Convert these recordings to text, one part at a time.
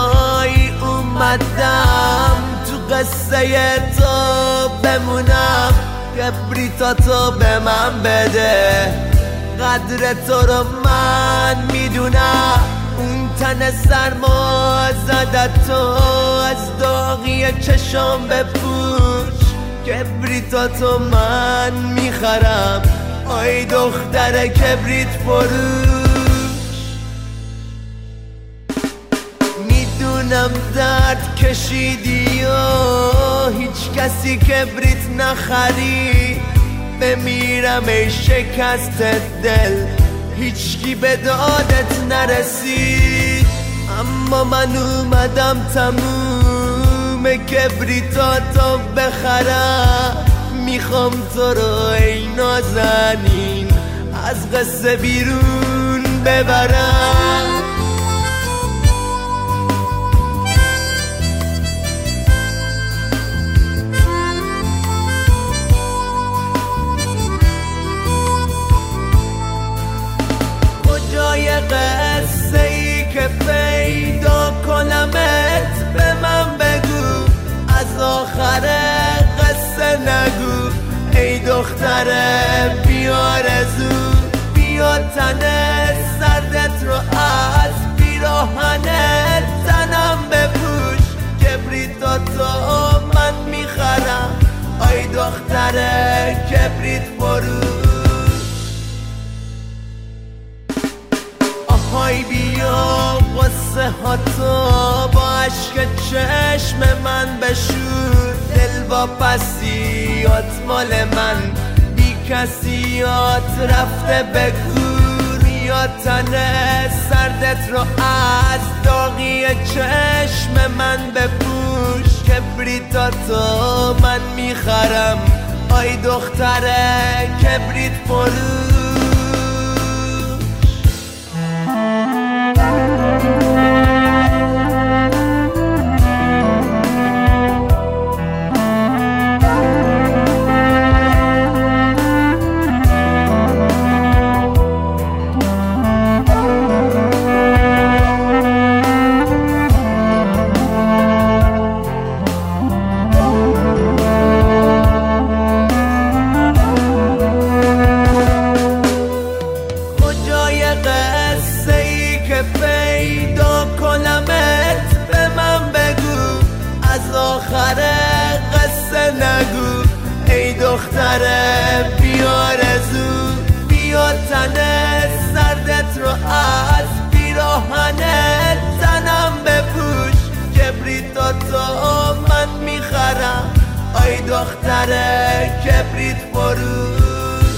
جایی اومدم تو قصه تو بمونم، کبریتاتو به من بده، قدر تو رو من میدونم. اون تن سرما زدت تو از داغی چشم بپوش، کبریتاتو من میخرم، آی دختر کبریت فروش. میدونم درد کشیدی و هیچ کسی کبریت نخرید، بمیرم ای شکست دل، هیچکی به دادت نرسید. اما من اومدم تموم کبریتاتو بخرم، میخوام تو رو ای نازنین از قصه بیرون ببرم. کجای قصه ای که پیدا کنمت به من بگو، از آخر قصه نگو ای دختر بیارزو. بیا تن سردت رو از پیراهنت تنم بپوش، کبریتاتو من میخرم، آی دختر کبریت فروش. آهای بیا قصه ها تو با عشق چشم من بشور، دل با پسیات مال من، بی کسیات رفته بگور. یا تن سردت رو از داغی چشم من بپوش، کبریتاتو من میخرم، آی دختر کبریت فروش. پیدا کنمت به من بگو، از آخر قصه نگو ای دختر بیارزو. بیا تن سردت رو از پیراهنت تنم بپوش، کبریتاتو من میخرم، آی دختر کبریت فروش.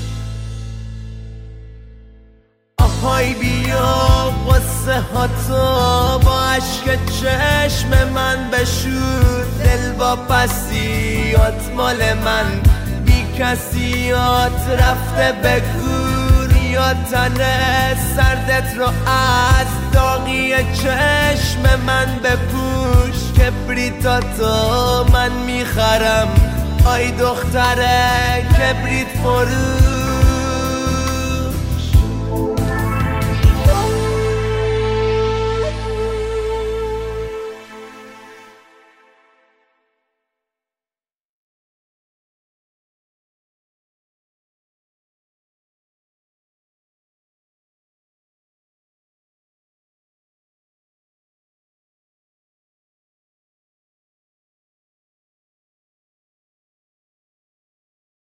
آهای بیا قصه ها تو با عشق چشم من بشور، دل با پسیات مال من، بی کسیات رفته بگور. یا تن سردت رو از داغی چشم من بپوش، کبریتاتو من میخرم، آی دختر کبریت فروش.